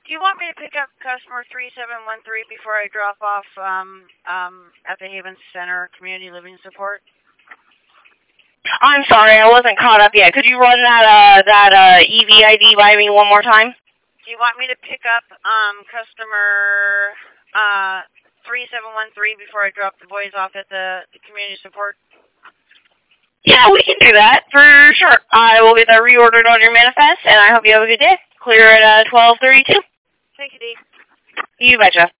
Do you want me to pick up customer 3713 before I drop off at the Haven Center Community Living Support? I'm sorry, I wasn't caught up yet. Could you run that EVID by me one more time? Do you want me to pick up customer 3713 before I drop the boys off at the community support? Yeah, we can do that for sure. I will get that reordered on your manifest, and I hope you have a good day. Clear at 12:32. Thank you, Dee. You betcha.